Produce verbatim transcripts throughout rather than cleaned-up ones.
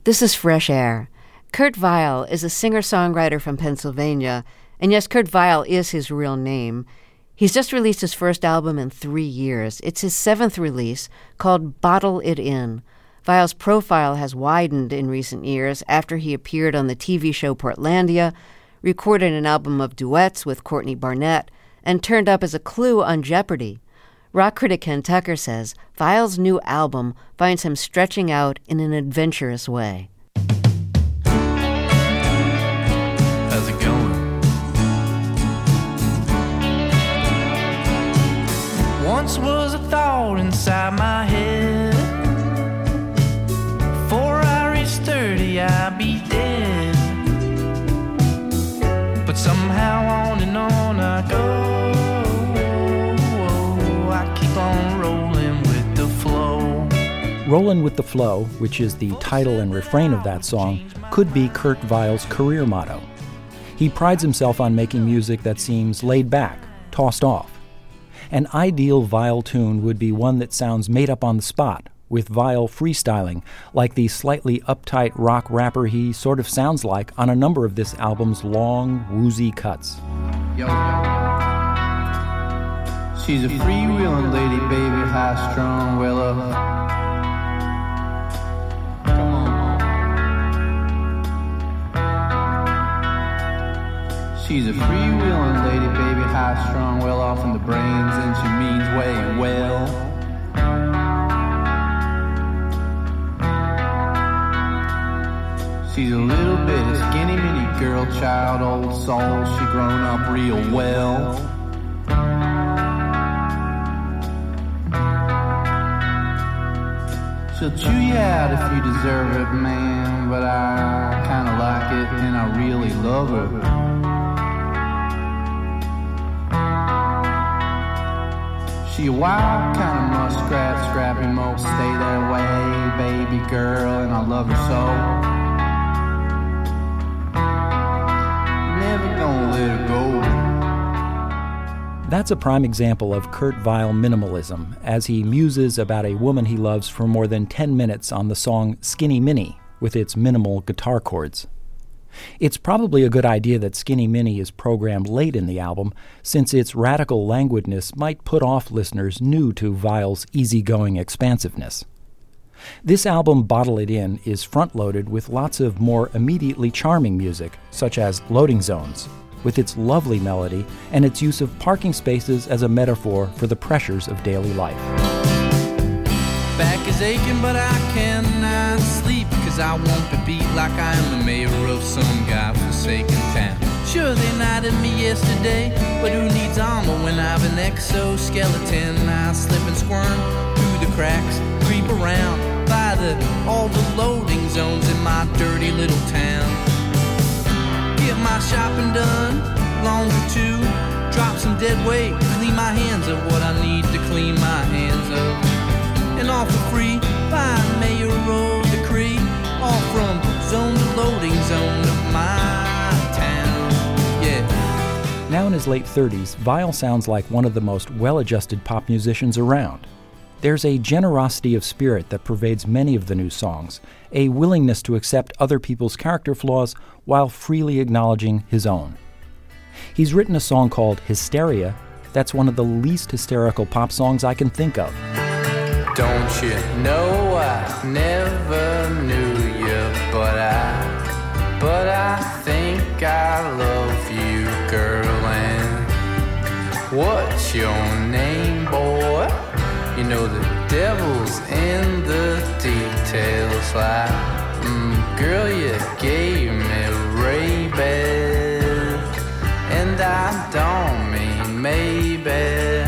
This is Fresh Air. Kurt Vile is a singer-songwriter from Pennsylvania, and yes, Kurt Vile is his real name. He's just released his first album in three years. It's his seventh release, called Bottle It In. Vile's profile has widened in recent years after he appeared on the T V show Portlandia, recorded an album of duets with Courtney Barnett, and turned up as a clue on Jeopardy! Rock critic Ken Tucker says Vile's new album finds him stretching out in an adventurous way. How's it going? Once was a thought inside my head. Before I reach thirty, I'll be dead. But somehow on and on I go. Rollin' with the Flow, which is the title and refrain of that song, could be Kurt Vile's career motto. He prides himself on making music that seems laid back, tossed off. An ideal Vile tune would be one that sounds made up on the spot, with Vile freestyling, like the slightly uptight rock rapper he sort of sounds like on a number of this album's long, woozy cuts. Yo, yo. She's a freewheeling lady, baby, high-strung, well up. She's a freewheeling lady, baby, high-strung, well off in the brains, and she means way well. She's a little bit of skinny mini girl child, old soul, she grown up real well. She'll chew you out if you deserve it, man, but I kinda like it, and I really love her. She a wild kind of muskrat, scrappy mo, stay that way, baby girl, and I love her so. Never gonna let her go. That's a prime example of Kurt Vile minimalism, as he muses about a woman he loves for more than ten minutes on the song Skinny Minnie, with its minimal guitar chords. It's probably a good idea that Skinny Minnie is programmed late in the album, since its radical languidness might put off listeners new to Vile's easygoing expansiveness. This album, Bottle It In, is front-loaded with lots of more immediately charming music, such as Loading Zones, with its lovely melody and its use of parking spaces as a metaphor for the pressures of daily life. Back is aching, but I cannot sleep, cause I won't be beat like I am the mayor of some godforsaken town. Sure, they knighted me yesterday, but who needs armor when I've an exoskeleton? I slip and squirm through the cracks, creep around by the all the loading zones in my dirty little town. Get my shopping done, laundry too, drop some dead weight, clean my hands of what I need to clean my hands of. And all for free by mayoral decree, all from zone to loading zone of my town. Yeah. Now in his late thirties, Vile sounds like one of the most well-adjusted pop musicians around. There's a generosity of spirit that pervades many of the new songs, a willingness to accept other people's character flaws while freely acknowledging his own. He's written a song called Hysteria that's one of the least hysterical pop songs I can think of. Don't you know I never knew you, but I, but I think I love you, girl, and what's your name, boy? You know the devil's in the details, like, mm, girl, you gave me rabies, and I don't mean maybe.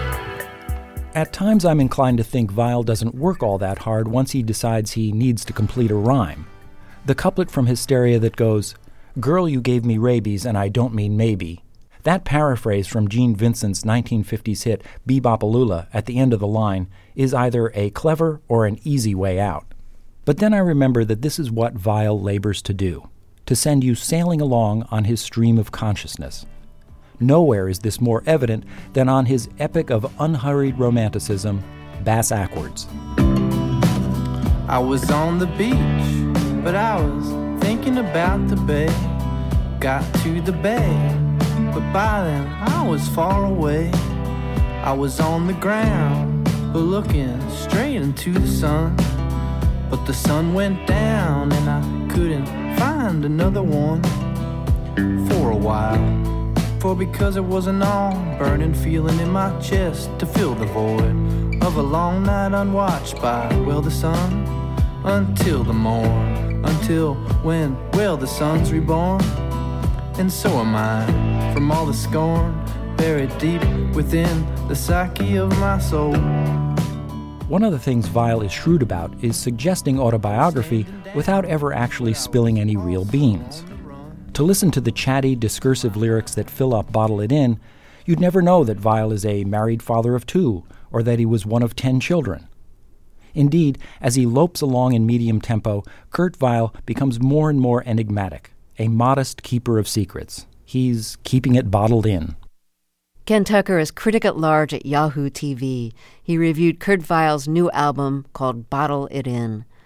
At times I'm inclined to think Vile doesn't work all that hard once he decides he needs to complete a rhyme. The couplet from Hysteria that goes, "Girl, you gave me rabies and I don't mean maybe," that paraphrase from Gene Vincent's nineteen fifties hit Bebopalula at the end of the line is either a clever or an easy way out. But then I remember that this is what Vile labors to do, to send you sailing along on his stream of consciousness. Nowhere is this more evident than on his epic of unhurried romanticism, Bass Ackwards. I was on the beach But I was thinking about the bay. Got to the bay, but by then I was far away. I was on the ground, but looking straight into the sun. But the sun went down and I couldn't find another one for a while. For because it was an all-burning feeling in my chest to fill the void of a long night unwatched by, well, the sun, until the morn, until when, well, the sun's reborn. And so am I, from all the scorn buried deep within the psyche of my soul. One of the things Weill is shrewd about is suggesting autobiography without ever actually spilling any real beans. To listen to the chatty, discursive lyrics that fill up Bottle It In, you'd never know that Weill is a married father of two, or that he was one of ten children. Indeed, as he lopes along in medium tempo, Kurt Weill becomes more and more enigmatic, a modest keeper of secrets. He's keeping it bottled in. Ken Tucker is critic at large at Yahoo T V. He reviewed Kurt Weill's new album called Bottle It In.